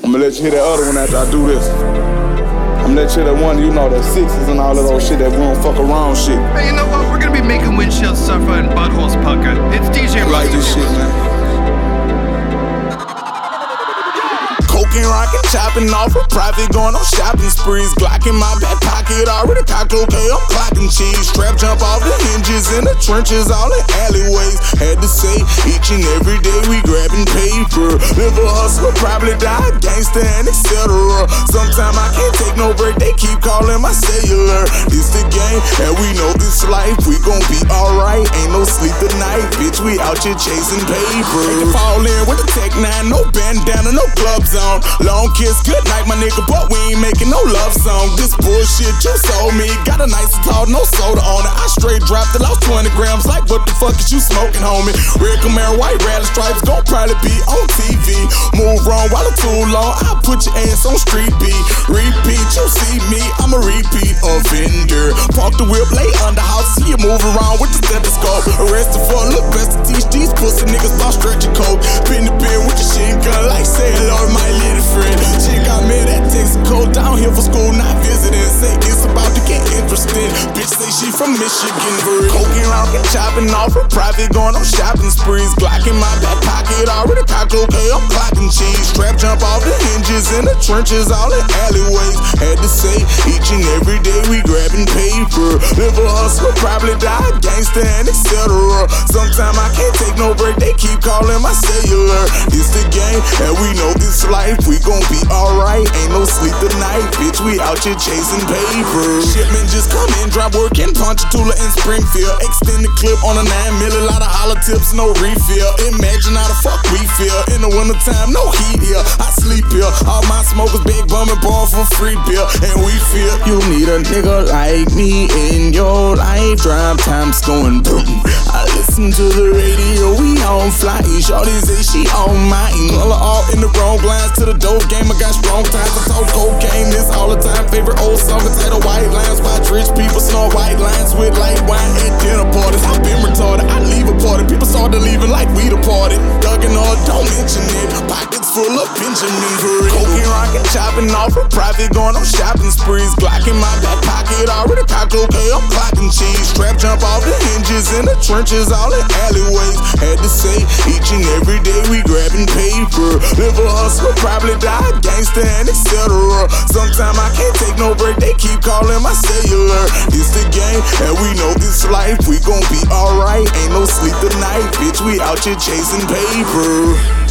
I'ma let you hear that other one after I do this. I'ma let you hear that one, you know, that sixes and all that old shit, that we don't fuck around shit. Hey, you know what? We're gonna be making windshield suffer and buttholes pucker. It's DJ I like this shit, man. Cocaine rockin', chopping off a profit, going on shopping sprees. Glock in my back pocket, already cocked, okay, I'm clocking cheese. Trap jump off the hinges in the trenches, all in alleyways. Had to say, each and every day we grabbing paper. Live a hustler, probably die, gangster and etc. Sometime I can't take no break, they keep calling my cellular. This the game, and we know this life, we gon' be alright. Ain't no sleep tonight, bitch, we out here chasing paper. Fall in with the Tech 9, no bandana, no club zone. Long kiss, good night, my nigga, but we ain't making no love song. This bullshit you sold me, got a nice and tall, no soda on it. I straight dropped it, lost 20 grams, like what the fuck is you smoking, homie? Red Camaro, white rally stripes, gon' probably be on TV. Move wrong while it's too long, I'll put your ass on street B. Repeat, you see me, I'm a repeat offender. Park the whip, lay under house, see you move around with the stethoscope. Arrested for a look best to teach these pussy niggas about stretching coke. Pin the pen with your shit gun, like say hello to my little friend. She got me that Texaco, down here for school, not visiting. Say it's about to get interesting. Bitch say she from Michigan, cocaine rockin', chopping off a profit, going on shopping sprees. Glock in my back pocket, already cocked, okay, I'm clocking cheese. Trap jump off the hinges in the trenches, all in alleyways. Had to say, each and every day we grabbing paper. Live a hustler, probably die, gangster and etc. Sometime I can't take no break, they keep calling my cellular. This the game, and we know this life, we gon' be alright. Ain't no sleep tonight, bitch, we out here chasing paper. Shipment just come in, drop work in Ponchatoula and Springfield. Extend the clip on a 9 mil, a lot of holler tips, no refill. Imagine how the fuck we feel in the wintertime, no heat here. I sleep here, all my smokers big bum and ball for free beer. And we feel you need a nigga like me in your life. Drive times going boom. I listen to the radio, we on fly. Shorty say she on mine. Color all in the wrong lines to the dope game. I got strong ties, I talk cocaine. This all the time. Favorite old song, entitled White Lines. Watch rich people snore white lines with light wine at dinner parties. I've been retarded, I leave a party. People started leaving like we departed. Thuggin' all, don't mention it. Pockets full of Benjamin Burry. Cocaine rockin', chopping off a profit, going on shopping sprees. Glock in my back pocket, already cocked, okay, I'm clocking cheese. Trap jump off the hinges in the trenches, all in alleyways. Had to say, each and every day we grabbing paper. Live a hustler, probably die, gangster and etc. Sometime I can't take no break, they keep calling my cellular. This the game, and we know this life, we gon' be alright. Ain't no sleep tonight, bitch, we out here chasing paper.